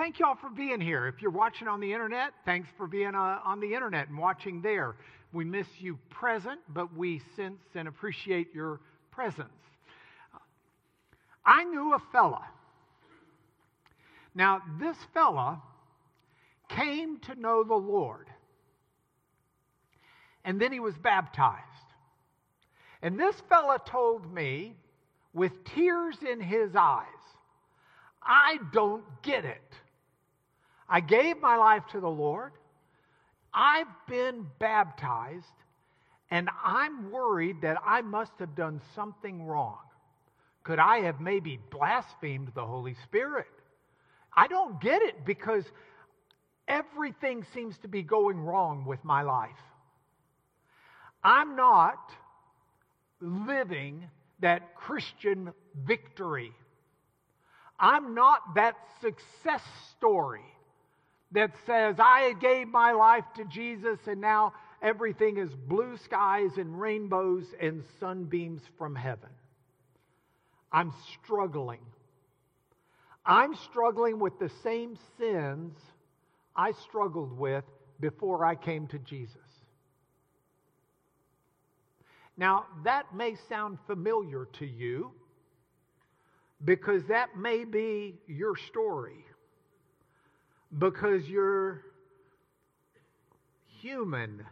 thank y'all for being here. If you're watching on the internet, thanks for being on the internet and watching there. We miss you present, but we sense and appreciate your presence. I knew a fella. Now, this fella came to know the Lord. And then he was baptized. And this fella told me, with tears in his eyes, I don't get it. I gave my life to the Lord. I've been baptized, and I'm worried that I must have done something wrong. Could I have maybe blasphemed the Holy Spirit? I don't get it because everything seems to be going wrong with my life. I'm not living that Christian victory. I'm not that success story that says I gave my life to Jesus and now everything is blue skies and rainbows and sunbeams from heaven. I'm struggling. I'm struggling with the same sins I struggled with before I came to Jesus. Now, that may sound familiar to you because that may be your story. Because you're human.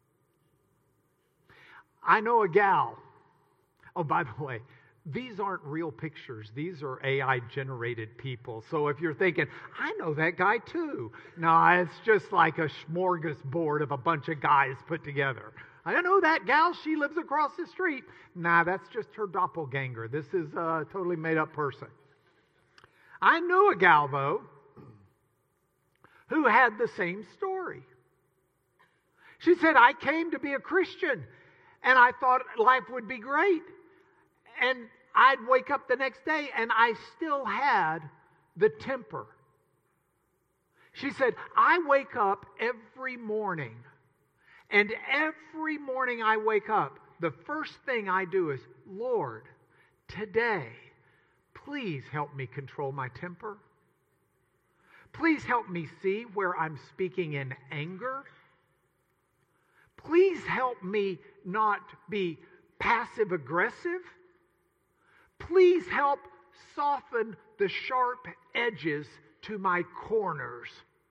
I know a gal. Oh, by the way, these aren't real pictures. These are AI-generated people. So if you're thinking, I know that guy too. No, it's just like a smorgasbord of a bunch of guys put together. I know that gal. She lives across the street. Nah, that's just her doppelganger. This is a totally made-up person. I knew a gal, though, who had the same story. She said, I came to be a Christian, and I thought life would be great. And I'd wake up the next day, and I still had the temper. She said, I wake up every morning, and every morning I wake up, the first thing I do is, Lord, today, please help me control my temper. Please help me see where I'm speaking in anger. Please help me not be passive aggressive. Please help soften the sharp edges to my corners.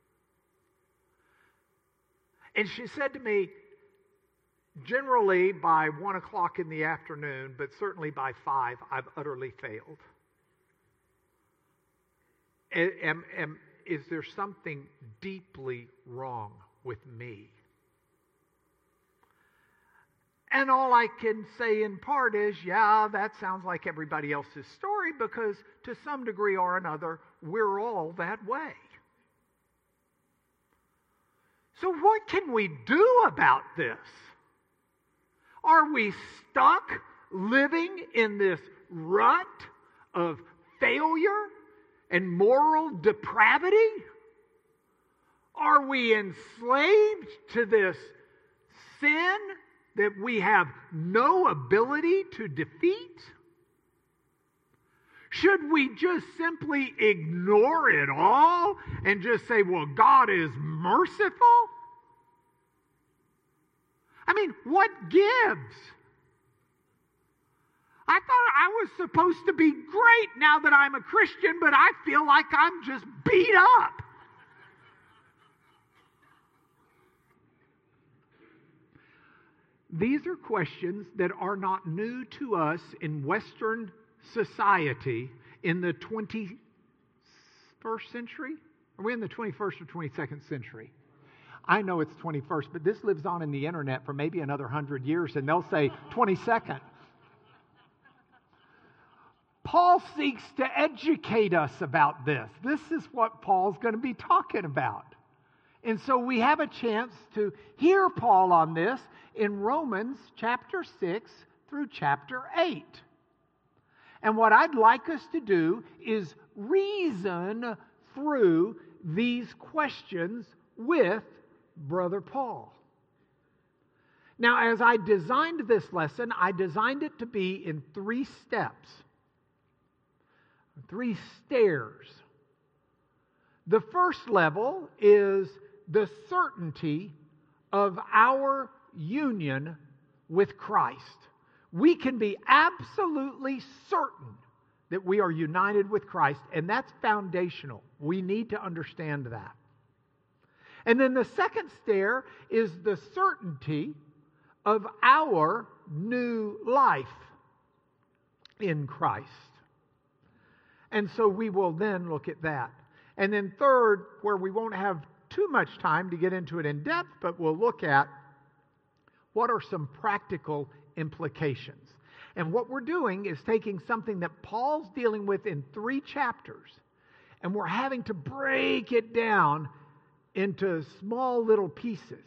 And she said to me, generally by 1 o'clock in the afternoon, but certainly by 5, I've utterly failed. Is there something deeply wrong with me? And all I can say in part is, yeah, that sounds like everybody else's story because to some degree or another, we're all that way. So what can we do about this? Are we stuck living in this rut of failure and moral depravity? Are we enslaved to this sin that we have no ability to defeat? Should we just simply ignore it all and just say, well, God is merciful? I mean, what gives? I thought I was supposed to be great now that I'm a Christian, but I feel like I'm just beat up. These are questions that are not new to us in Western society in the 21st century. Are we in the 21st or 22nd century? I know it's 21st, but this lives on in the internet for maybe another 100 years, and they'll say 22nd. Paul seeks to educate us about this. This is what Paul's going to be talking about. And so we have a chance to hear Paul on this in Romans chapter 6 through chapter 8. And what I'd like us to do is reason through these questions with Brother Paul. Now, as I designed this lesson, I designed it to be in 3 steps, 3 stairs. The first level is the certainty of our union with Christ. We can be absolutely certain that we are united with Christ, and that's foundational. We need to understand that. And then the second stair is the certainty of our new life in Christ. And so we will then look at that. And then third, where we won't have too much time to get into it in depth, but we'll look at what are some practical implications. And what we're doing is taking something that Paul's dealing with in 3 chapters, and we're having to break it down into small little pieces.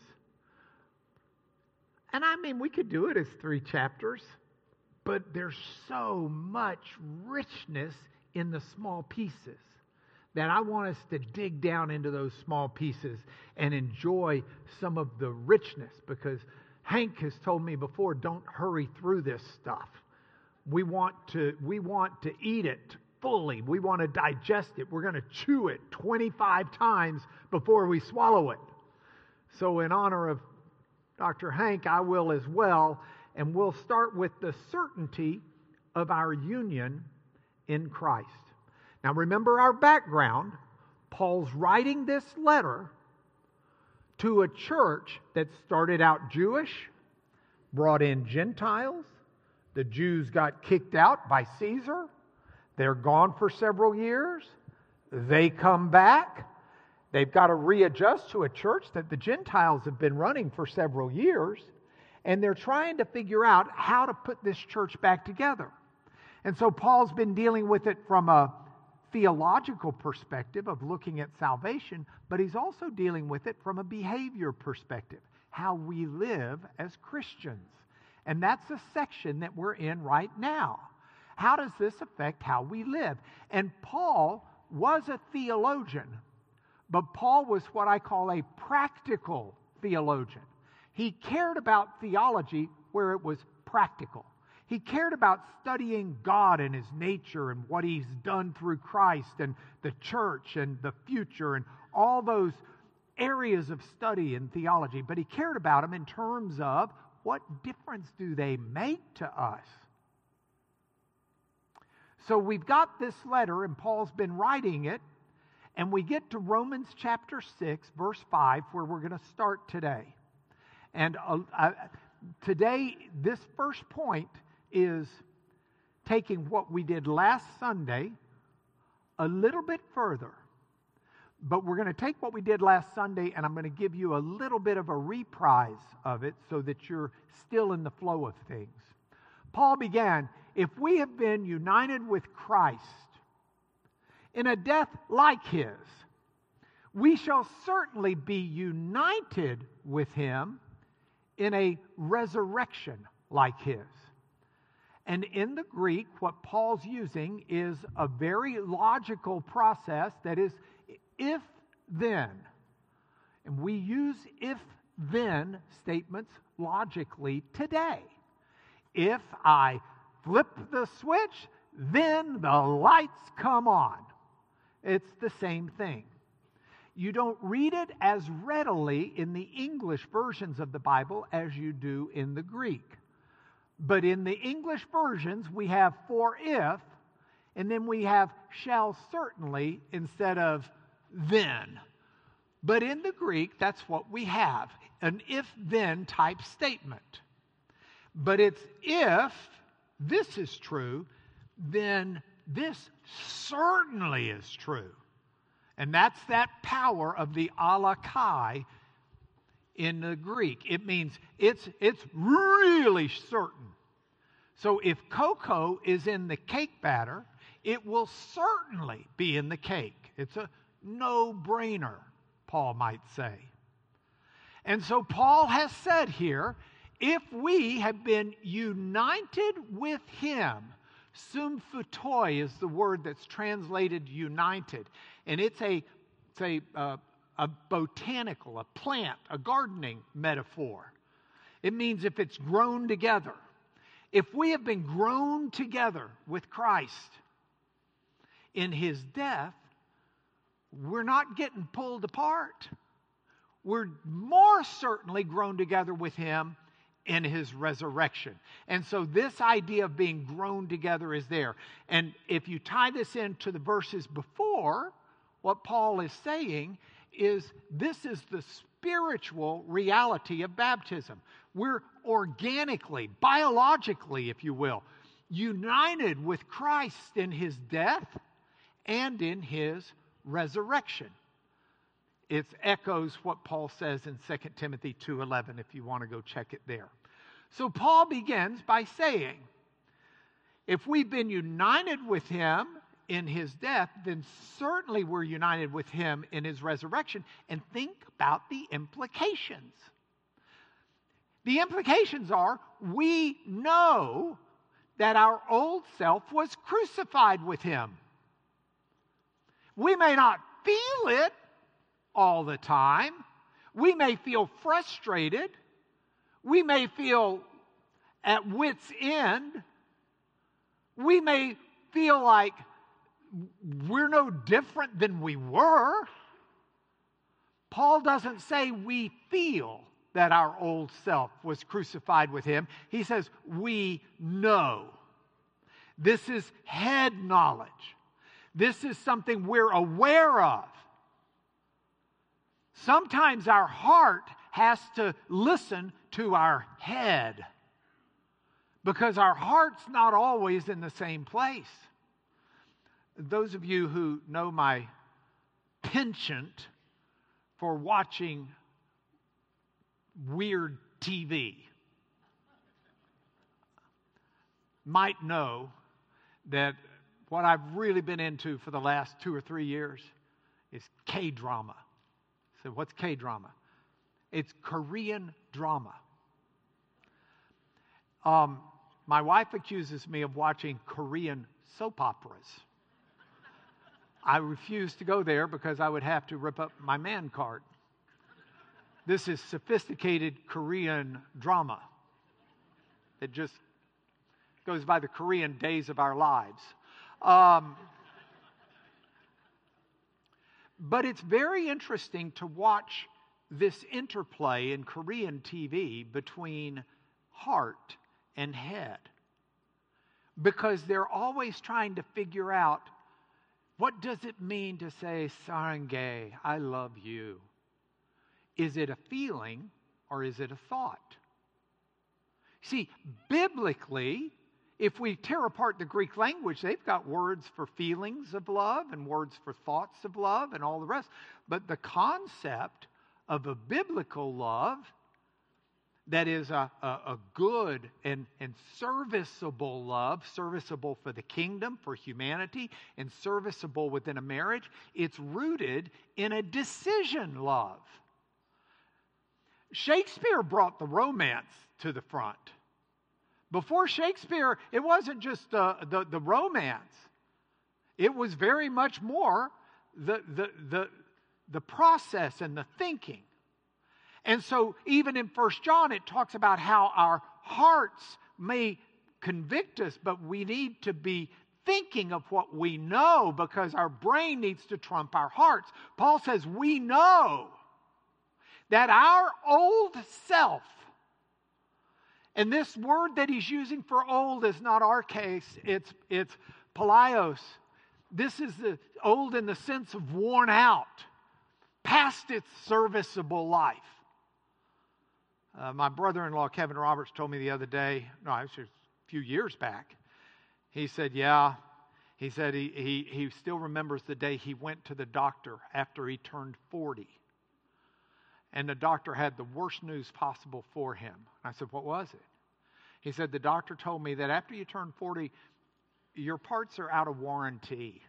And I mean, we could do it as 3 chapters, but there's so much richness in the small pieces that I want us to dig down into those small pieces and enjoy some of the richness, because Hank has told me before, don't hurry through this stuff. We want to eat it fully. We want to digest it. We're going to chew it 25 times before we swallow it. So in honor of Dr. Hank, I will as well, and we'll start with the certainty of our union in Christ. Now remember our background. Paul's writing this letter to a church that started out Jewish, brought in Gentiles. The Jews got kicked out by Caesar. They're gone for several years. They come back. They've got to readjust to a church that the Gentiles have been running for several years. And they're trying to figure out how to put this church back together. And so Paul's been dealing with it from a theological perspective of looking at salvation, but he's also dealing with it from a behavior perspective, how we live as Christians. And that's a section that we're in right now. How does this affect how we live? And Paul was a theologian, but Paul was what I call a practical theologian. He cared about theology where it was practical. He cared about studying God and His nature and what He's done through Christ and the church and the future and all those areas of study in theology. But he cared about them in terms of what difference do they make to us? So we've got this letter, and Paul's been writing it, and we get to Romans chapter 6, verse 5, where we're going to start today. And today, this first point is taking what we did last Sunday a little bit further. But we're going to take what we did last Sunday, and I'm going to give you a little bit of a reprise of it so that you're still in the flow of things. Paul began, if we have been united with Christ in a death like His, we shall certainly be united with Him in a resurrection like His. And in the Greek, what Paul's using is a very logical process that is if then. And we use if then statements logically today. If I flip the switch, then the lights come on. It's the same thing. You don't read it as readily in the English versions of the Bible as you do in the Greek. But in the English versions, we have for if, and then we have shall certainly instead of then. But in the Greek, that's what we have, an if-then type statement. But it's if this is true, then this certainly is true. And that's that power of the alakai in the Greek. It means it's really certain. So if cocoa is in the cake batter, it will certainly be in the cake. It's a no-brainer, Paul might say. And so Paul has said here, if we have been united with Him, symphutoi is the word that's translated united. And it's a botanical, a plant, a gardening metaphor. It means if it's grown together. If we have been grown together with Christ in His death, we're not getting pulled apart. We're more certainly grown together with Him in His resurrection. And so this idea of being grown together is there. And if you tie this into the verses before, what Paul is saying is this is the spiritual reality of baptism. We're organically, biologically, if you will, united with Christ in His death and in His resurrection. It echoes what Paul says in 2 Timothy 2:11, if you want to go check it there. So Paul begins by saying, if we've been united with Him in His death, then certainly we're united with Him in His resurrection. And think about the implications. The implications are, we know that our old self was crucified with Him. We may not feel it all the time. We may feel frustrated. We may feel at wit's end. We may feel like we're no different than we were. Paul doesn't say we feel that our old self was crucified with Him. He says we know. This is head knowledge. This is something we're aware of. Sometimes our heart has to listen to our head because our heart's not always in the same place. Those of you who know my penchant for watching weird TV might know that what I've really been into for the last 2 or 3 years is K-drama. So what's K-drama? It's Korean drama. My wife accuses me of watching Korean soap operas. I refuse to go there because I would have to rip up my man card. This is sophisticated Korean drama. It just goes by the Korean days of our lives. But it's very interesting to watch this interplay in Korean TV between heart and head. Because they're always trying to figure out, what does it mean to say, "사랑해, I love you"? Is it a feeling or is it a thought? See, biblically, if we tear apart the Greek language, they've got words for feelings of love and words for thoughts of love and all the rest. But the concept of a biblical love that is a good and serviceable love, serviceable for the kingdom, for humanity, and serviceable within a marriage, it's rooted in a decision love. Shakespeare brought the romance to the front. Before Shakespeare, it wasn't just the romance. It was very much more the process and the thinking. And so even in 1 John, it talks about how our hearts may convict us, but we need to be thinking of what we know because our brain needs to trump our hearts. Paul says we know that our old self, and this word that he's using for old is not archais, it's palaios. This is the old in the sense of worn out, past its serviceable life. My brother-in-law, Kevin Roberts, told me the other day, no, it was a few years back, he said, he said he still remembers the day he went to the doctor after he turned 40. And the doctor had the worst news possible for him. I said, what was it? He said, the doctor told me that after you turn 40, your parts are out of warranty.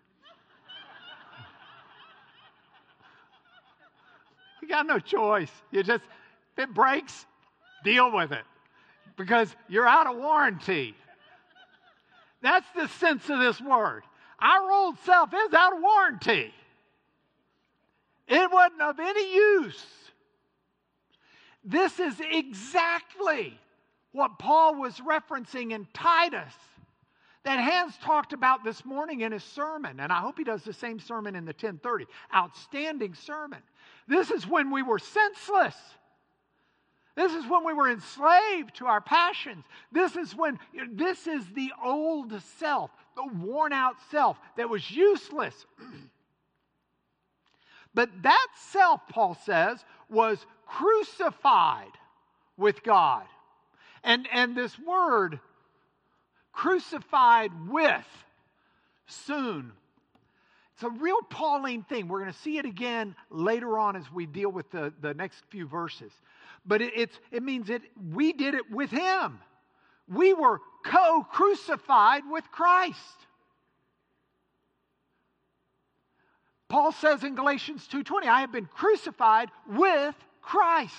You got no choice. You just, if it breaks, deal with it. Because you're out of warranty. That's the sense of this word. Our old self is out of warranty. It wasn't of any use. This is exactly what Paul was referencing in Titus. that Hans talked about this morning in his sermon, and I hope he does the same sermon in the 10:30. Outstanding sermon. This is when we were senseless. This is when we were enslaved to our passions. This is the old self, the worn out self that was useless. But that self, Paul says, was crucified with God. And this word, crucified with, soon. It's a real Pauline thing. We're going to see it again later on as we deal with the next few verses. But it means we did it with Him. We were co-crucified with Christ. Paul says in Galatians 2:20, I have been crucified with Christ.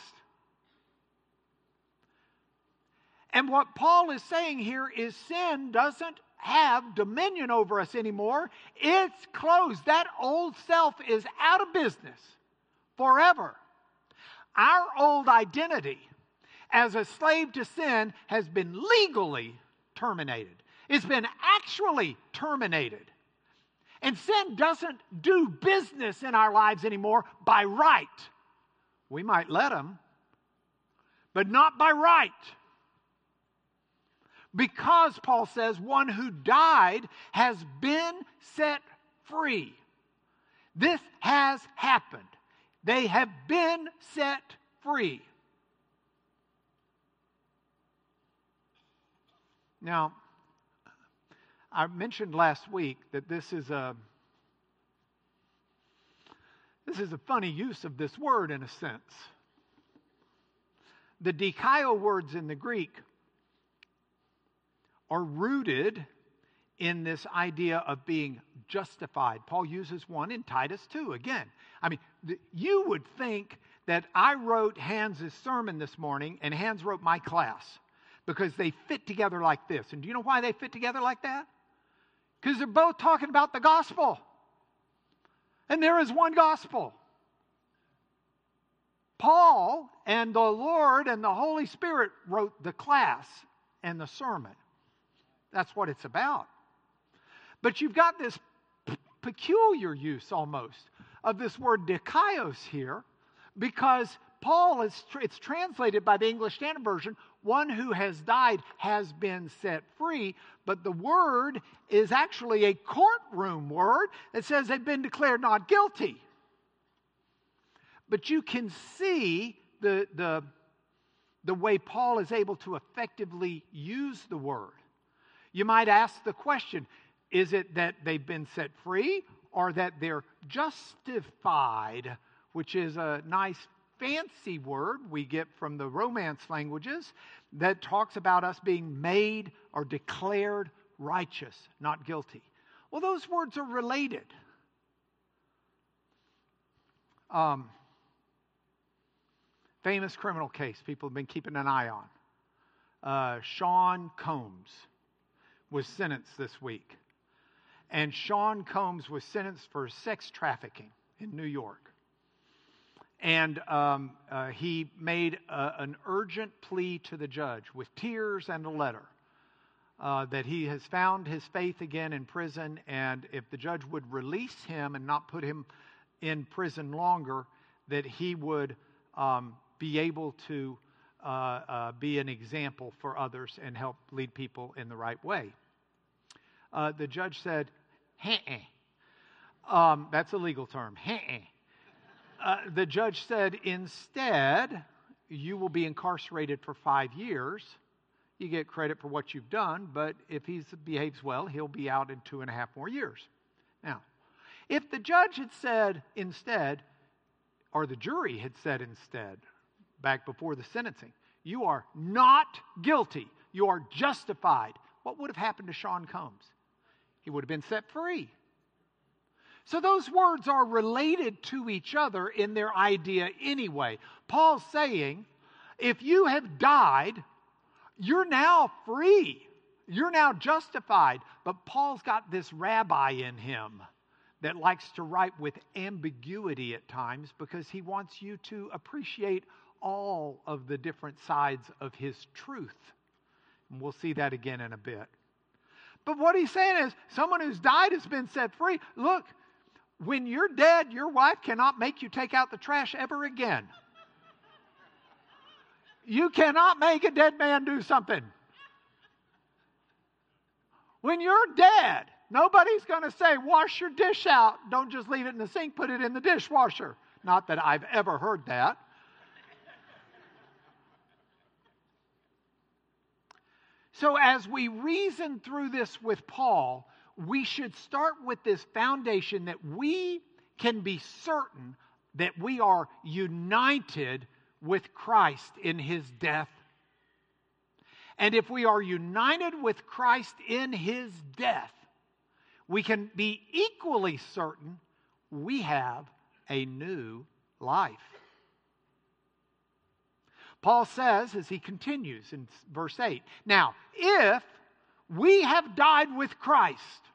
And what Paul is saying here is sin doesn't have dominion over us anymore. It's closed. That old self is out of business forever. Our old identity as a slave to sin has been legally terminated. It's been actually terminated. And sin doesn't do business in our lives anymore by right. We might let him, but not by right. Because, Paul says, one who died has been set free. This has happened. They have been set free. Now, I mentioned last week that this is a funny use of this word in a sense. The dikaio words in the Greek are rooted in this idea of being justified. Paul uses one in Titus 2 again. I mean, you would think that I wrote Hans' sermon this morning and Hans wrote my class because they fit together like this. And do you know why they fit together like that? Because they're both talking about the gospel. And there is one gospel. Paul and the Lord and the Holy Spirit wrote the class and the sermon. That's what it's about. But you've got this peculiar use almost of this word dikaios here because Paul it's translated by the English Standard Version, one who has died has been set free, but the word is actually a courtroom word that says they've been declared not guilty. But you can see the way Paul is able to effectively use the word. You might ask the question, is it that they've been set free or that they're justified, which is a nice fancy word we get from the Romance languages that talks about us being made or declared righteous, not guilty. Well, those words are related. Famous criminal case people have been keeping an eye on. Sean Combs was sentenced this week. And Sean Combs was sentenced for sex trafficking in New York. And he made an urgent plea to the judge with tears and a letter that he has found his faith again in prison, and if the judge would release him and not put him in prison longer, that he would be able to be an example for others and help lead people in the right way. The judge said, that's a legal term, the judge said, instead, you will be incarcerated for 5 years. You get credit for what you've done, but if he behaves well, he'll be out in 2.5 more years. Now, if the judge had said instead, or the jury had said instead, back before the sentencing, you are not guilty, you are justified, what would have happened to Sean Combs? He would have been set free. So those words are related to each other in their idea anyway. Paul's saying, if you have died, you're now free. You're now justified. But Paul's got this rabbi in him that likes to write with ambiguity at times because he wants you to appreciate all of the different sides of his truth. And we'll see that again in a bit. But what he's saying is, someone who's died has been set free. Look, when you're dead, your wife cannot make you take out the trash ever again. You cannot make a dead man do something. When you're dead, nobody's going to say, wash your dish out. Don't just leave it in the sink, put it in the dishwasher. Not that I've ever heard that. So as we reason through this with Paul, we should start with this foundation that we can be certain that we are united with Christ in His death. And if we are united with Christ in His death, we can be equally certain we have a new life. Paul says, as he continues in verse 8, now, if we have died with Christ,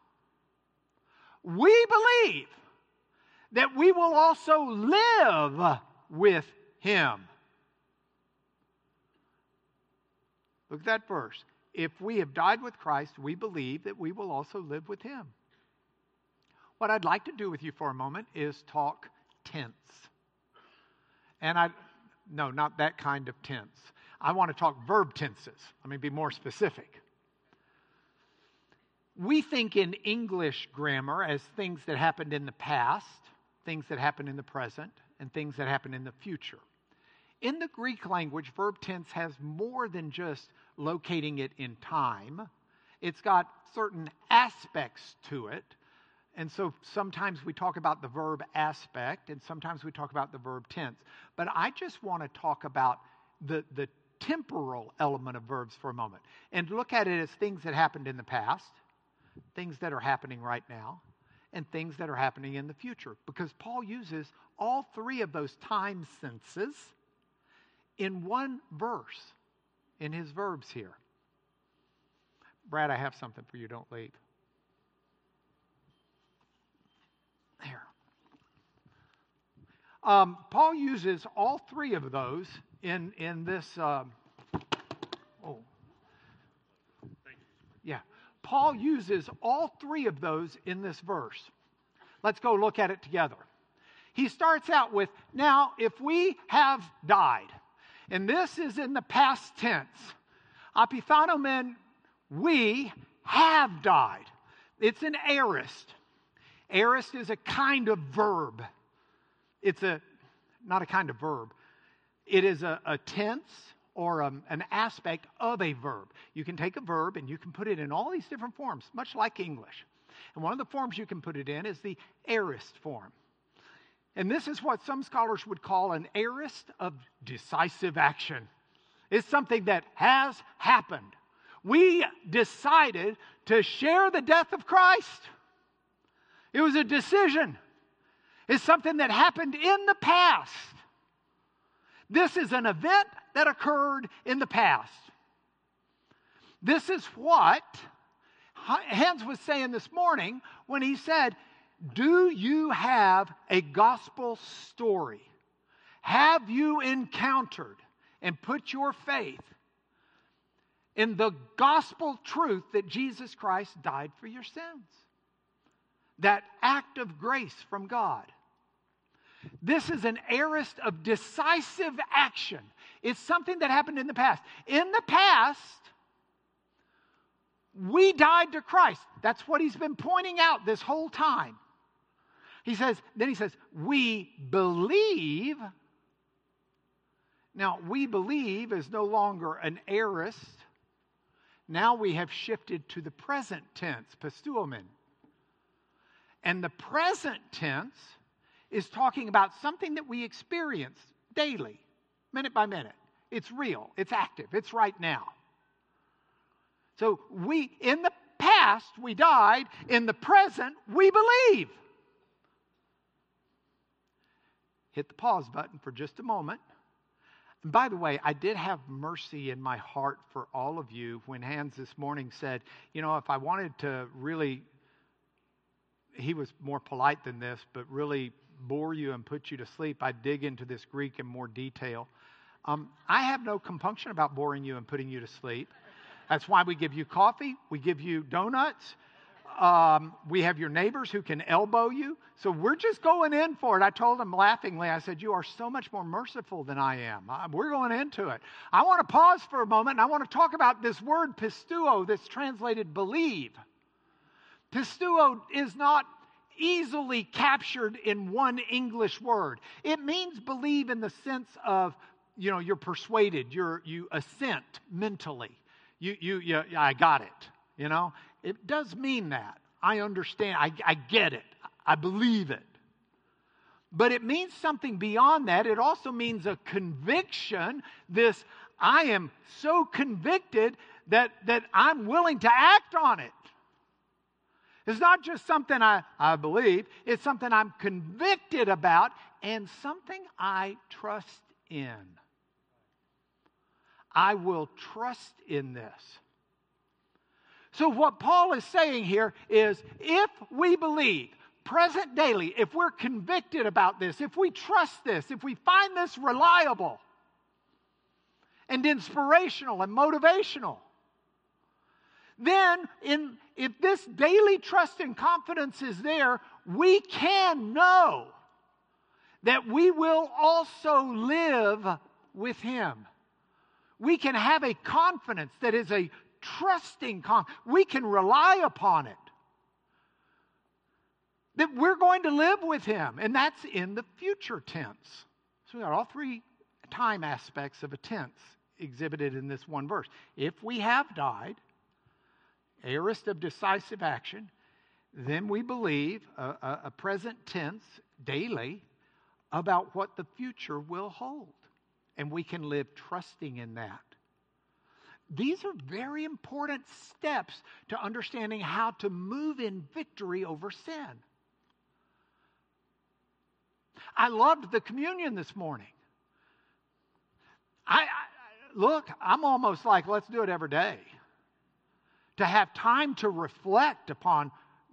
we believe that we will also live with Him. Look at that verse. If we have died with Christ, we believe that we will also live with Him. What I'd like to do with you for a moment is talk tense. And no, not that kind of tense. I want to talk verb tenses. Let me be more specific. We think in English grammar as things that happened in the past, things that happen in the present, and things that happen in the future. In the Greek language, verb tense has more than just locating it in time. It's got certain aspects to it. And so sometimes we talk about the verb aspect, and sometimes we talk about the verb tense. But I just want to talk about the temporal element of verbs for a moment, and look at it as things that happened in the past, things that are happening right now, and things that are happening in the future. Because Paul uses all three of those time senses in one verse in his verbs here. Brad, I have something for you. Don't leave. There. Paul uses all three of those in this. Paul uses all three of those in this verse. Let's go look at it together. He starts out with, now, if we have died, and this is in the past tense, apithanomen, we have died. It's an aorist. Aorist is a kind of verb. It's not a kind of verb. It is a tense or an aspect of a verb. You can take a verb and you can put it in all these different forms, much like English. And one of the forms you can put it in is the aorist form. And this is what some scholars would call an aorist of decisive action. It's something that has happened. We decided to share the death of Christ. It was a decision. It's something that happened in the past. This is an event that occurred in the past. This is what Hans was saying this morning when he said, do you have a gospel story? Have you encountered and put your faith in the gospel truth that Jesus Christ died for your sins? That act of grace from God. This is an aorist of decisive action. It's something that happened in the past. In the past, we died to Christ. That's what he's been pointing out this whole time. He says, we believe. Now, we believe is no longer an aorist. Now we have shifted to the present tense, pisteuomen. And the present tense is talking about something that we experience daily, minute by minute. It's real, it's active, it's right now. So in the past, we died. In the present, we believe. Hit the pause button for just a moment. And by the way, I did have mercy in my heart for all of you when Hans this morning said, if I wanted to really, he was more polite than this, but really bore you and put you to sleep, I'd dig into this Greek in more detail. I have no compunction about boring you and putting you to sleep. That's why we give you coffee. We give you donuts. We have your neighbors who can elbow you. So we're just going in for it. I told them laughingly, I said, you are so much more merciful than I am. We're going into it. I want to pause for a moment, and I want to talk about this word pisteuo that's translated believe. Pisteuo is not easily captured in one English word. It means believe in the sense of, you're persuaded, you assent mentally. I got it, It does mean that. I understand. I get it. I believe it. But it means something beyond that. It also means a conviction. I am so convicted that I'm willing to act on it. It's not just something I believe. It's something I'm convicted about and something I trust in. I will trust in this. So what Paul is saying here is, if we believe, present daily, if we're convicted about this, if we trust this, if we find this reliable and inspirational and motivational, then if this daily trust and confidence is there, we can know that we will also live with Him. We can have a confidence that is a trusting confidence. We can rely upon it. That we're going to live with Him. And that's in the future tense. So we got all three time aspects of a tense exhibited in this one verse. If we have died, aorist of decisive action, then we believe a present tense daily about what the future will hold. And we can live trusting in that. These are very important steps to understanding how to move in victory over sin. I loved the communion this morning. Look, I'm almost like, let's do it every day. To have time to reflect upon,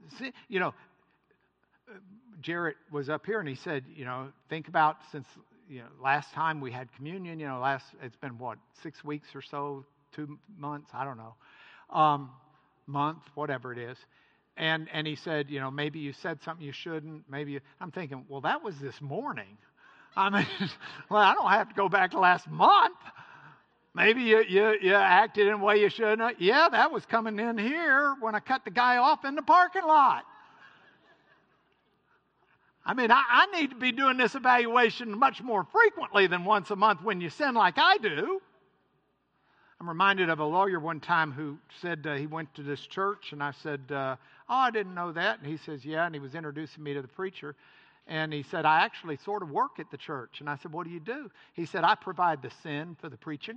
Jarrett was up here and he said, think about since, last time we had communion, it's been 6 weeks or so, 2 months, I don't know, month, whatever it is. And he said, maybe you said something you shouldn't. I'm thinking, well, that was this morning. I mean, well, I don't have to go back to last month. Maybe you acted in a way you shouldn't. Yeah, that was coming in here when I cut the guy off in the parking lot. I mean, I need to be doing this evaluation much more frequently than once a month when you sin like I do. I'm reminded of a lawyer one time who said he went to this church, and I said, I didn't know that. And he says, yeah, and he was introducing me to the preacher. And he said, I actually sort of work at the church. And I said, what do you do? He said, I provide the sin for the preaching.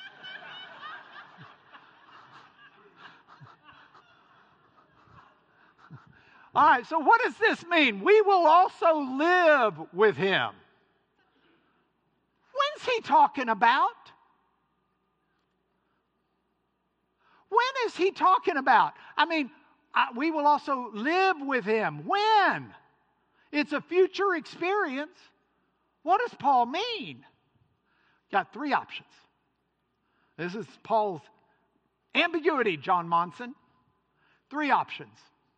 All right, so what does this mean? We will also live with Him. When's He talking about? When is He talking about? I mean, we will also live with Him. When? It's a future experience. What does Paul mean? Got 3 options. This is Paul's ambiguity, John Monson. 3 options.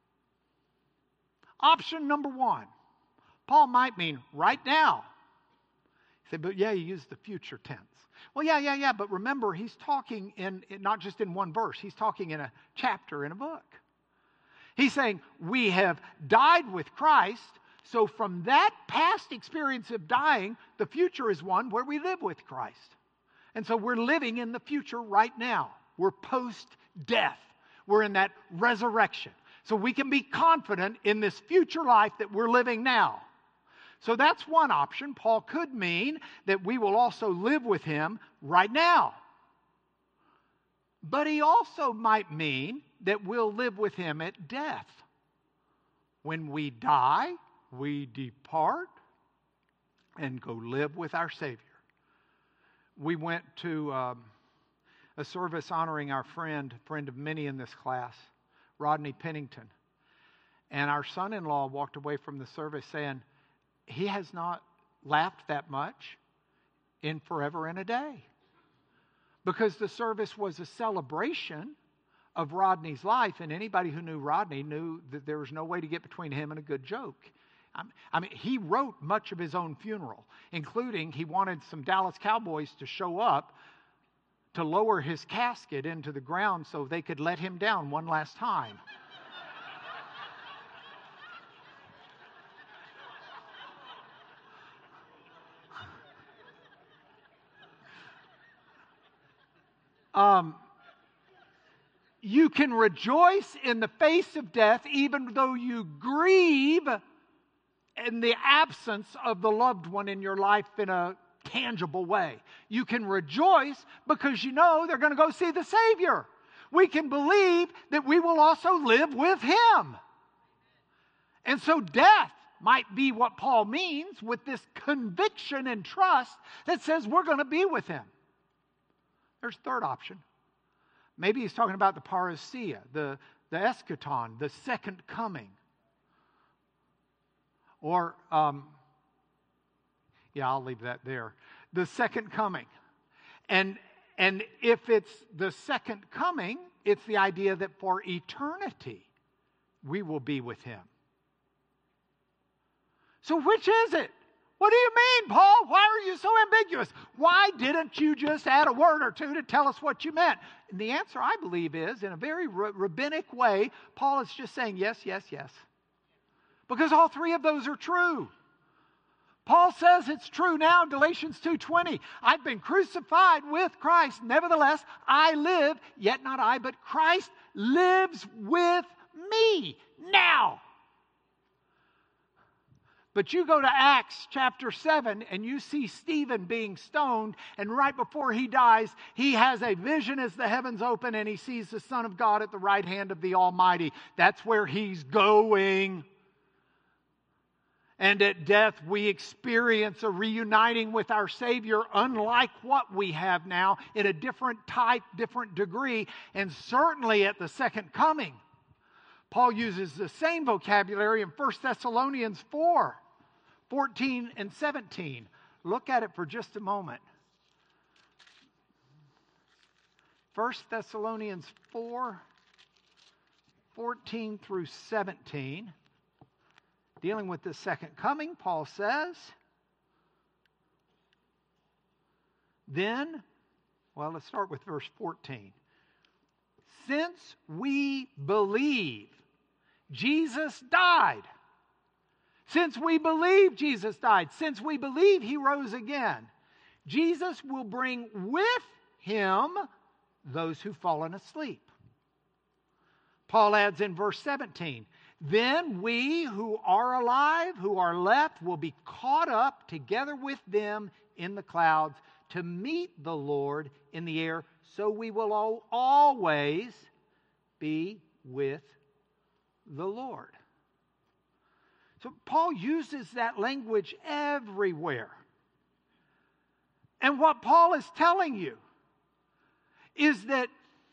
Option number 1. Paul might mean right now. He said, but yeah, he used the future tense. Well, yeah, but remember, he's talking in not just in one verse. He's talking in a chapter in a book. He's saying, we have died with Christ, so from that past experience of dying, the future is one where we live with Christ. And so we're living in the future right now. We're post-death. We're in that resurrection. So we can be confident in this future life that we're living now. So that's one option. Paul could mean that we will also live with Him right now. But he also might mean that we'll live with Him at death. When we die, we depart and go live with our Savior. We went to a service honoring our friend of many in this class, Rodney Pennington. And our son-in-law walked away from the service saying, he has not laughed that much in forever and a day. because the service was a celebration of Rodney's life, and anybody who knew Rodney knew that there was no way to get between him and a good joke. I mean, he wrote much of his own funeral, including he wanted some Dallas Cowboys to show up to lower his casket into the ground so they could let him down one last time. You can rejoice in the face of death even though you grieve in the absence of the loved one in your life in a tangible way. You can rejoice because you know they're going to go see the Savior. We can believe that we will also live with Him. And so death might be what Paul means with this conviction and trust that says we're going to be with Him. There's a third option. Maybe he's talking about the parousia, the eschaton, the second coming. Or, I'll leave that there. The second coming. And if it's the second coming, it's the idea that for eternity we will be with Him. So which is it? What do you mean, Paul? Why are you so ambiguous? Why didn't you just add a word or two to tell us what you meant? And the answer, I believe, is in a very rabbinic way, Paul is just saying yes, yes, yes. Because all three of those are true. Paul says it's true now in Galatians 2:20. I've been crucified with Christ. Nevertheless, I live, yet not I, but Christ lives with me now. But you go to Acts chapter 7 and you see Stephen being stoned, and right before he dies, he has a vision as the heavens open and he sees the Son of God at the right hand of the Almighty. That's where he's going. And at death we experience a reuniting with our Savior unlike what we have now, in a different type, different degree, and certainly at the second coming. Paul uses the same vocabulary in 1 Thessalonians 4:14 and 17. Look at it for just a moment. 1 Thessalonians 4:14 through 17. Dealing with the second coming, Paul says, let's start with verse 14. Since we believe Jesus died. Since we believe Jesus died. Since we believe He rose again. Jesus will bring with Him those who've fallen asleep. Paul adds in verse 17, then we who are alive, who are left, will be caught up together with them in the clouds to meet the Lord in the air. So we will always be with the Lord. So Paul uses that language everywhere. And what Paul is telling you is that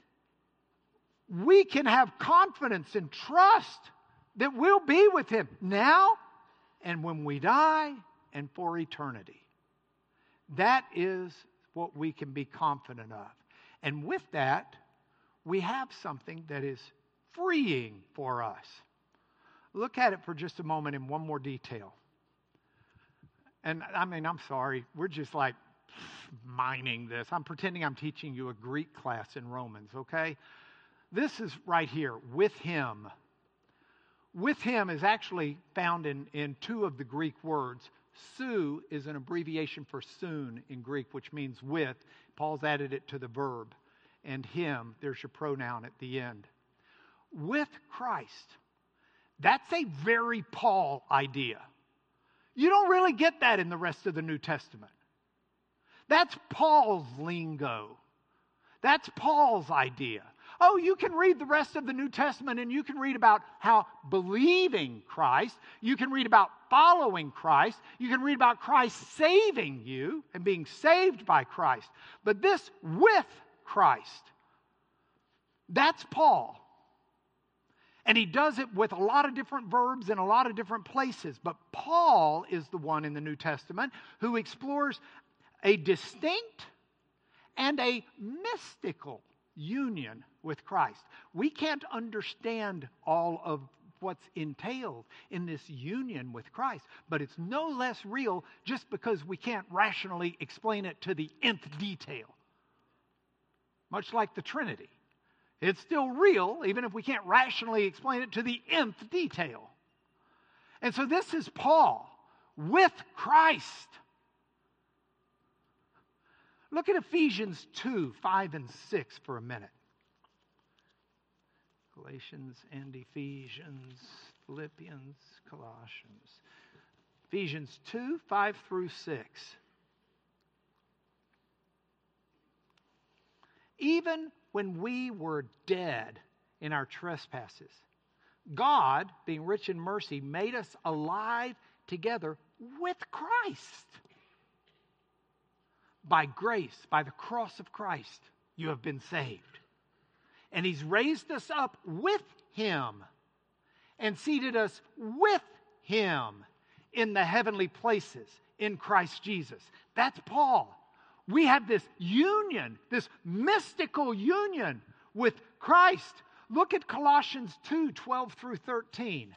we can have confidence and trust that we'll be with Him now and when we die and for eternity. That is what we can be confident of. And with that, we have something that is freeing for us. Look at it for just a moment in one more detail. And I'm sorry, we're just like mining this. I'm pretending I'm teaching you a Greek class in Romans, okay? This is right here, with Him. With Him is actually found in two of the Greek words. Su is an abbreviation for soon in Greek, which means with. Paul's added it to the verb. And Him, there's your pronoun at the end. With Christ. That's a very Paul idea. You don't really get that in the rest of the New Testament. That's Paul's lingo. That's Paul's idea. Oh, you can read the rest of the New Testament and you can read about how believing Christ, you can read about following Christ, you can read about Christ saving you and being saved by Christ. But this with Christ, that's Paul. And he does it with a lot of different verbs in a lot of different places. But Paul is the one in the New Testament who explores a distinct and a mystical union with Christ. We can't understand all of what's entailed in this union with Christ, but it's no less real just because we can't rationally explain it to the nth detail. Much like the Trinity. It's still real, even if we can't rationally explain it to the nth detail. And so this is Paul with Christ. Look at Ephesians 2, 5 and 6 for a minute. Galatians and Ephesians, Philippians, Colossians. Ephesians 2, 5 through 6. Even when we were dead in our trespasses, God, being rich in mercy, made us alive together with Christ. By grace, by the cross of Christ, you have been saved. And He's raised us up with Him and seated us with Him in the heavenly places in Christ Jesus. That's Paul. We have this union, this mystical union with Christ. Look at Colossians 2, 12 through 13.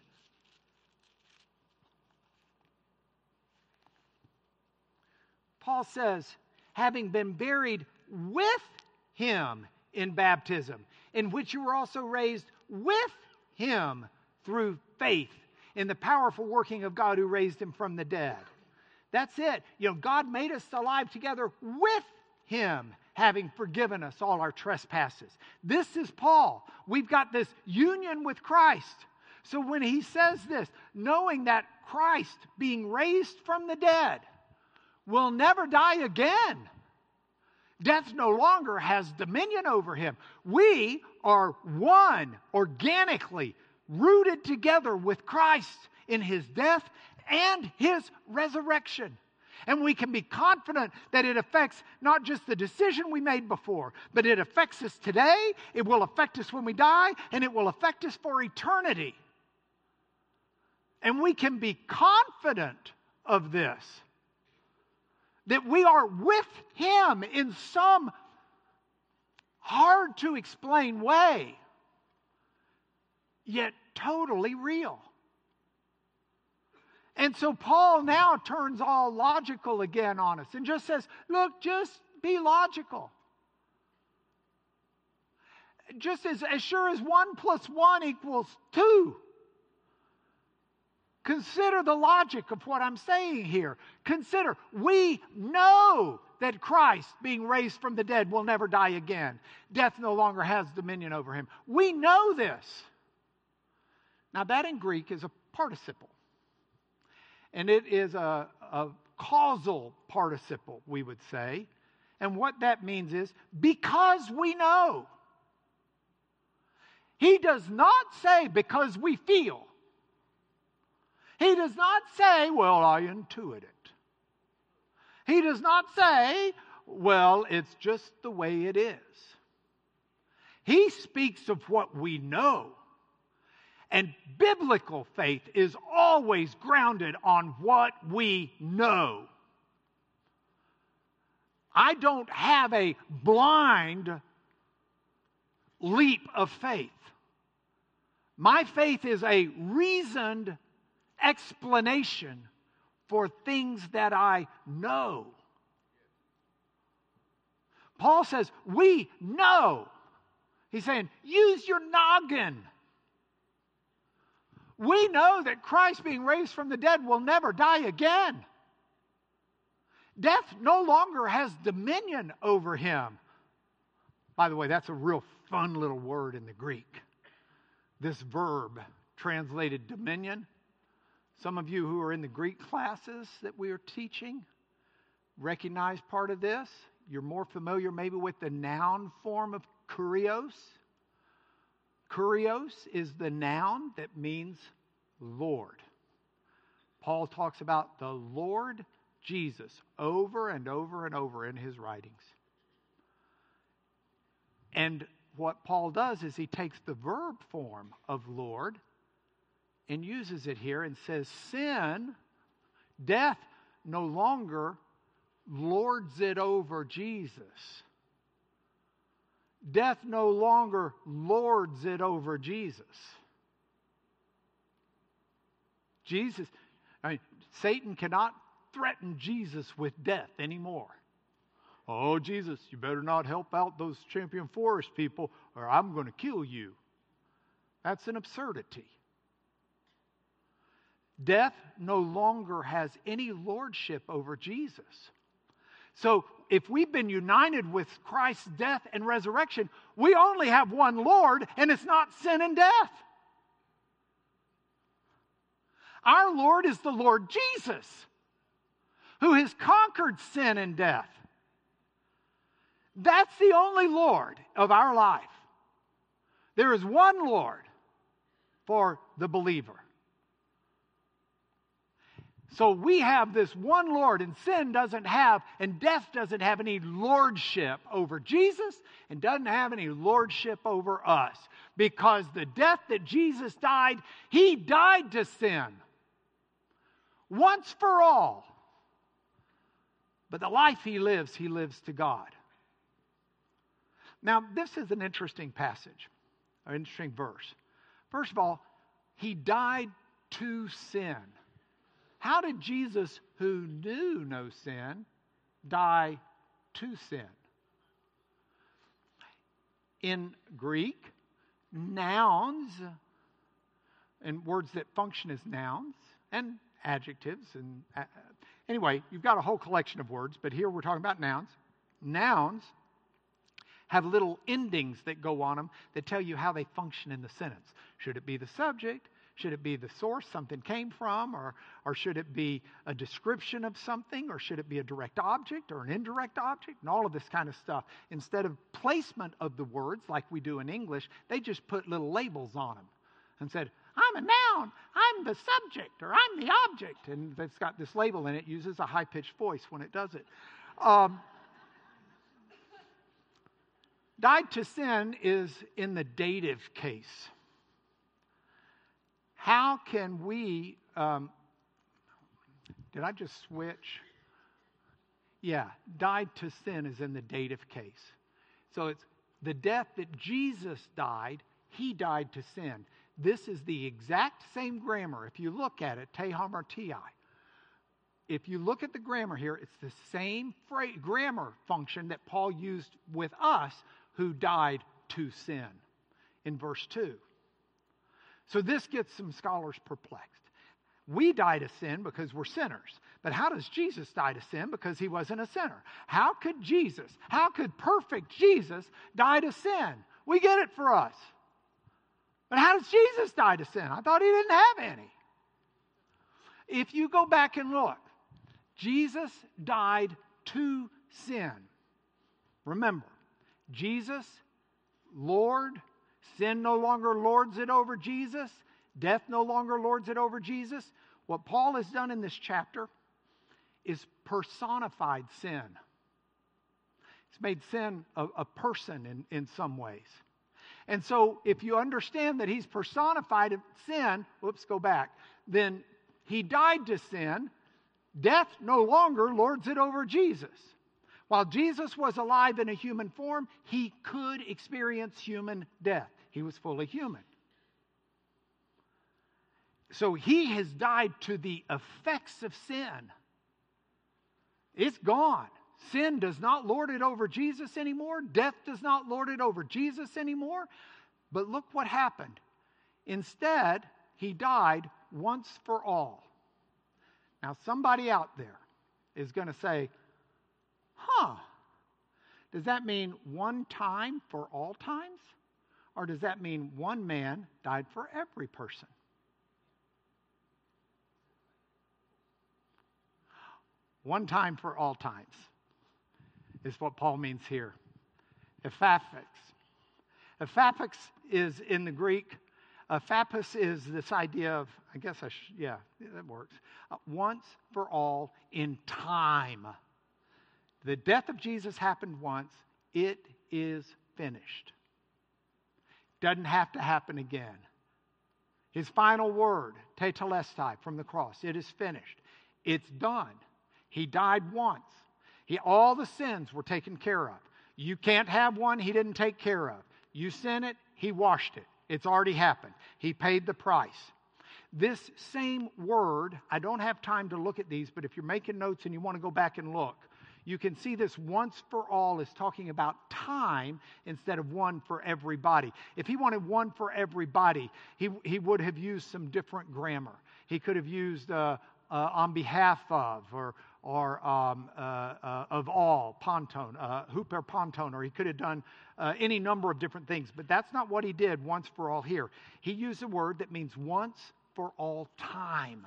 Paul says, having been buried with Him in baptism, in which you were also raised with Him through faith in the powerful working of God who raised Him from the dead. That's it. God made us alive together with Him, having forgiven us all our trespasses. This is Paul. We've got this union with Christ. So when he says this, knowing that Christ, being raised from the dead, will never die again. Death no longer has dominion over him. We are one, organically rooted together with Christ in His death and His resurrection. And we can be confident that it affects not just the decision we made before, but it affects us today, it will affect us when we die, and it will affect us for eternity. And we can be confident of this, that we are with Him in some hard to explain way, yet totally real. And so Paul now turns all logical again on us and just says, look, just be logical. Just as sure as 1 + 1 = 2. Consider the logic of what I'm saying here. Consider, we know that Christ, being raised from the dead, will never die again. Death no longer has dominion over Him. We know this. Now that in Greek is a participle. And it is a causal participle, we would say. And what that means is, because we know. He does not say, because we feel. He does not say, well, I intuit it. He does not say, well, it's just the way it is. He speaks of what we know. And biblical faith is always grounded on what we know. I don't have a blind leap of faith. My faith is a reasoned explanation for things that I know. Paul says, we know. He's saying, use your noggin. We know that Christ, being raised from the dead, will never die again. Death no longer has dominion over Him. By the way, that's a real fun little word in the Greek. This verb, translated dominion. Some of you who are in the Greek classes that we are teaching recognize part of this. You're more familiar maybe with the noun form of kurios. Kurios is the noun that means Lord. Paul talks about the Lord Jesus over and over and over in his writings. And what Paul does is he takes the verb form of Lord and uses it here and says sin, death, no longer lords it over Jesus. Death no longer lords it over Jesus. Satan cannot threaten Jesus with death anymore. Oh, Jesus, you better not help out those Champion Forest people or I'm going to kill you. That's an absurdity. Death no longer has any lordship over Jesus. So if we've been united with Christ's death and resurrection, we only have one Lord, and it's not sin and death. Our Lord is the Lord Jesus, who has conquered sin and death. That's the only Lord of our life. There is one Lord for the believer. So we have this one Lord, and sin doesn't have, and death doesn't have any lordship over Jesus, and doesn't have any lordship over us. Because the death that Jesus died, He died to sin. Once for all. But the life He lives to God. Now, this is an interesting passage, an interesting verse. First of all, He died to sin. How did Jesus, who knew no sin, die to sin? In Greek, nouns, and words that function as nouns, and adjectives, and anyway, you've got a whole collection of words, but here we're talking about nouns. Nouns have little endings that go on them that tell you how they function in the sentence. Should it be the subject? Should it be the source something came from? Or should it be a description of something? Or should it be a direct object or an indirect object? And all of this kind of stuff. Instead of placement of the words like we do in English, they just put little labels on them and said, I'm a noun, I'm the subject, or I'm the object. And it's got this label in it. It uses a high-pitched voice when it does it. Died to sin is in the dative case. How can we, did I just switch? Yeah, died to sin is in the dative case. So it's the death that Jesus died, He died to sin. This is the exact same grammar. If you look at it, te hamartiai. If you look at the grammar here, it's the same grammar function that Paul used with us who died to sin in verse 2. So this gets some scholars perplexed. We die to sin because we're sinners. But how does Jesus die to sin? Because He wasn't a sinner. How could perfect Jesus die to sin? We get it for us. But how does Jesus die to sin? I thought He didn't have any. If you go back and look, Jesus died to sin. Remember, Jesus, Lord, sin no longer lords it over Jesus. Death no longer lords it over Jesus. What Paul has done in this chapter is personified sin. It's made sin a person in some ways. And so if you understand that He's personified sin, then He died to sin. Death no longer lords it over Jesus. While Jesus was alive in a human form, He could experience human death. He was fully human. So He has died to the effects of sin. It's gone. Sin does not lord it over Jesus anymore. Death does not lord it over Jesus anymore. But look what happened. Instead, He died once for all. Now, somebody out there is going to say, does that mean one time for all times? Or does that mean one man died for every person? One time for all times is what Paul means here. Ephaphex. Ephaphex is in the Greek. Ephaphex is this idea of, that works. Once for all in time. The death of Jesus happened once. It is finished. Doesn't have to happen again. His final word, tetelestai, from the cross. It is finished. It's done. He died once. All the sins were taken care of. You can't have one He didn't take care of. You sin it, He washed it. It's already happened. He paid the price. This same word, I don't have time to look at these, but if you're making notes and you want to go back and look, you can see this once for all is talking about time instead of one for everybody. If He wanted one for everybody, he would have used some different grammar. He could have used on behalf of or of all, ponton, huper ponton, or he could have done any number of different things. But that's not what He did once for all here. He used a word that means once for all time.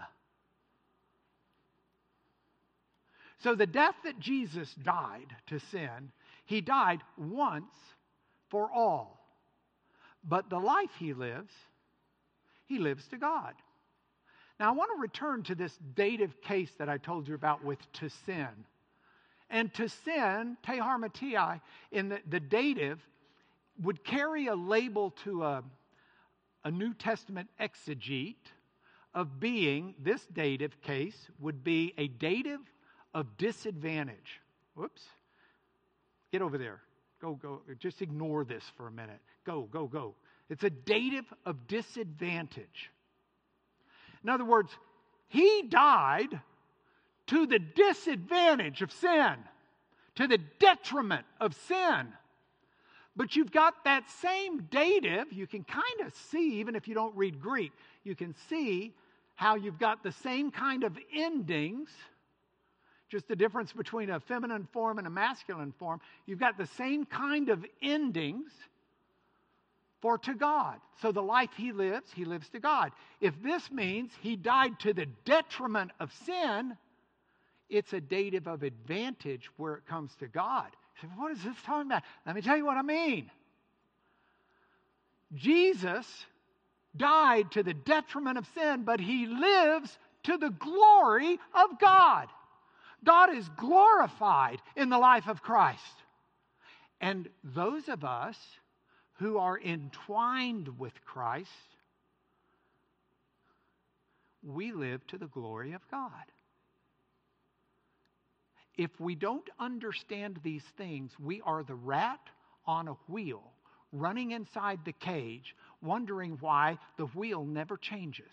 So the death that Jesus died to sin, He died once for all. But the life He lives to God. Now I want to return to this dative case that I told you about with to sin. And to sin, teharmatia, in the dative, would carry a label to a New Testament exegete of being, this dative case would be a dative of disadvantage. Whoops. Get over there. Go. Just ignore this for a minute. Go. It's a dative of disadvantage. In other words, He died to the disadvantage of sin, to the detriment of sin. But you've got that same dative, you can kind of see, even if you don't read Greek, you can see how you've got the same kind of endings, just the difference between a feminine form and a masculine form. You've got the same kind of endings for to God. So the life He lives to God. If this means He died to the detriment of sin, it's a dative of advantage where it comes to God. You say, what is this talking about? Let me tell you what I mean. Jesus died to the detriment of sin, but He lives to the glory of God. God is glorified in the life of Christ. And those of us who are entwined with Christ, we live to the glory of God. If we don't understand these things, we are the rat on a wheel, running inside the cage, wondering why the wheel never changes.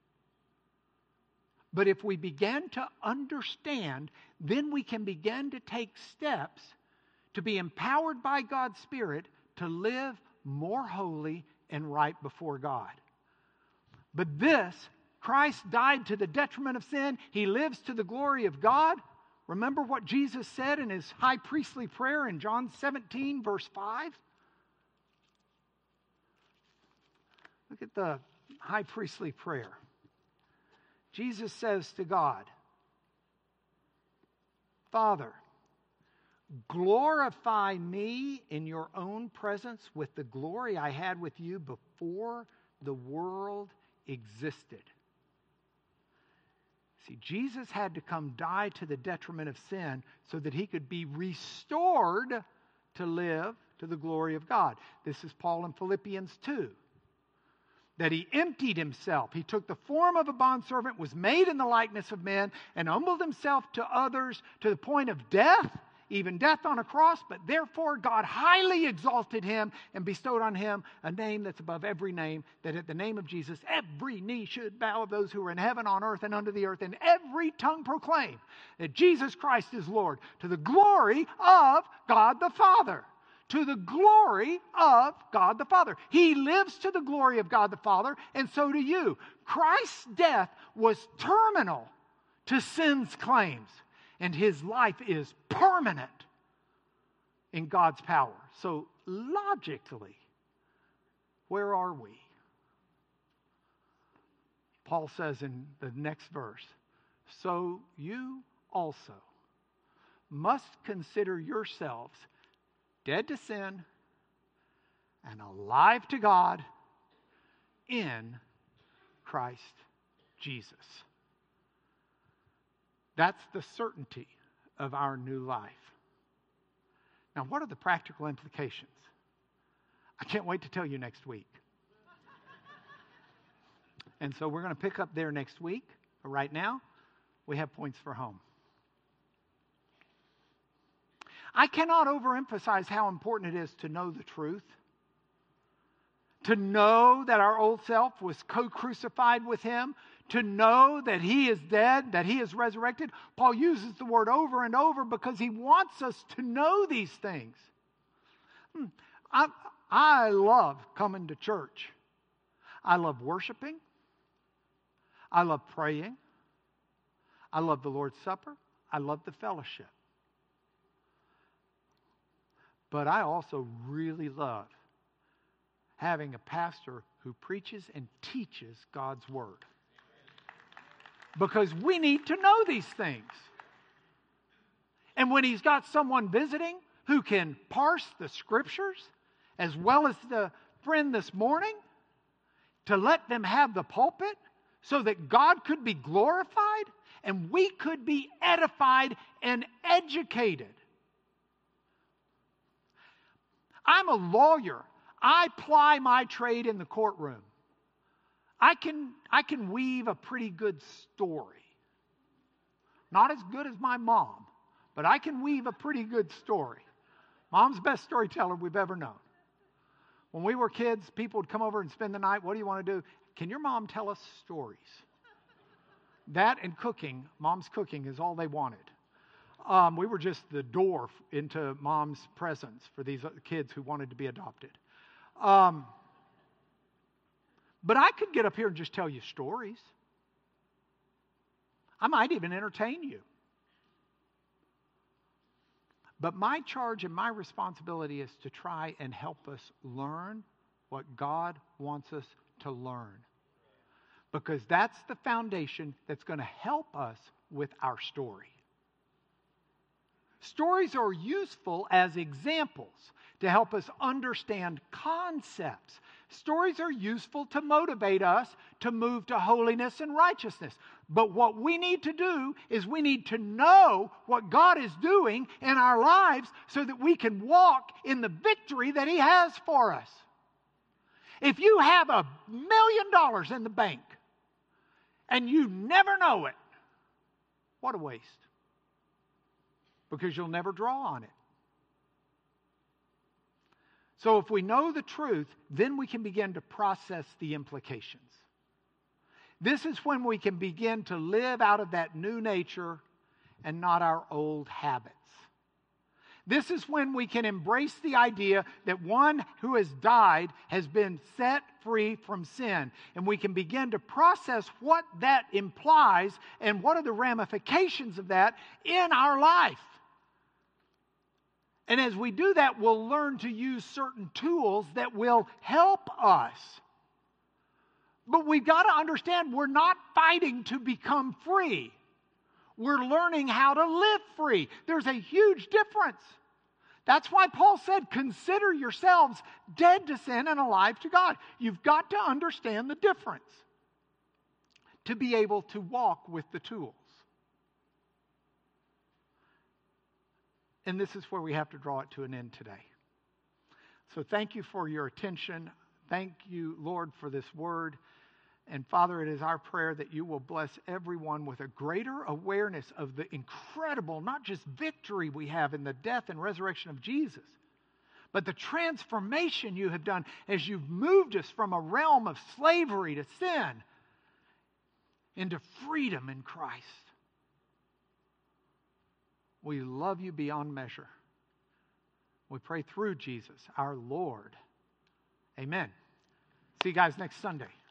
But if we begin to understand, then we can begin to take steps to be empowered by God's Spirit to live more holy and right before God. But this, Christ died to the detriment of sin. He lives to the glory of God. Remember what Jesus said in His high priestly prayer in John 17, verse 5? Look at the high priestly prayer. Jesus says to God, Father, glorify me in your own presence with the glory I had with you before the world existed. See, Jesus had to come die to the detriment of sin so that He could be restored to live to the glory of God. This is Paul in Philippians 2. That He emptied Himself. He took the form of a bondservant, was made in the likeness of men, and humbled Himself to others to the point of death, even death on a cross. But therefore God highly exalted Him and bestowed on Him a name that's above every name, that at the name of Jesus every knee should bow of those who are in heaven, on earth, and under the earth, and every tongue proclaim that Jesus Christ is Lord, to the glory of God the Father. To the glory of God the Father. He lives to the glory of God the Father, and so do you. Christ's death was terminal to sin's claims, and His life is permanent in God's power. So logically, where are we? Paul says in the next verse, so you also must consider yourselves dead to sin and alive to God in Christ Jesus. That's the certainty of our new life. Now, what are the practical implications? I can't wait to tell you next week. And so we're going to pick up there next week. But right now, we have points for home. I cannot overemphasize how important it is to know the truth. To know that our old self was co-crucified with Him. To know that He is dead, that He is resurrected. Paul uses the word over and over because he wants us to know these things. I love coming to church. I love worshiping. I love praying. I love the Lord's Supper. I love the fellowship. But I also really love having a pastor who preaches and teaches God's Word. Because we need to know these things. And when he's got someone visiting who can parse the Scriptures, as well as the friend this morning, to let them have the pulpit so that God could be glorified and we could be edified and educated. I'm a lawyer. I ply my trade in the courtroom. I can weave a pretty good story. Not as good as my mom, but I can weave a pretty good story. Mom's the best storyteller we've ever known. When we were kids, people would come over and spend the night. What do you want to do? Can your mom tell us stories? That and cooking, Mom's cooking, is all they wanted. We were just the door into Mom's presence for these kids who wanted to be adopted. But I could get up here and just tell you stories. I might even entertain you. But my charge and my responsibility is to try and help us learn what God wants us to learn. Because that's the foundation that's going to help us with our story. Stories are useful as examples to help us understand concepts. Stories are useful to motivate us to move to holiness and righteousness. But what we need to do is we need to know what God is doing in our lives so that we can walk in the victory that He has for us. If you have $1 million in the bank and you never know it, what a waste. Because you'll never draw on it. So if we know the truth, then we can begin to process the implications. This is when we can begin to live out of that new nature and not our old habits. This is when we can embrace the idea that one who has died has been set free from sin. And we can begin to process what that implies and what are the ramifications of that in our life. And as we do that, we'll learn to use certain tools that will help us. But we've got to understand we're not fighting to become free. We're learning how to live free. There's a huge difference. That's why Paul said, consider yourselves dead to sin and alive to God. You've got to understand the difference to be able to walk with the tools. And this is where we have to draw it to an end today. So thank you for your attention. Thank you, Lord, for this word. And Father, it is our prayer that you will bless everyone with a greater awareness of the incredible, not just victory we have in the death and resurrection of Jesus, but the transformation you have done as you've moved us from a realm of slavery to sin into freedom in Christ. We love you beyond measure. We pray through Jesus, our Lord. Amen. See you guys next Sunday.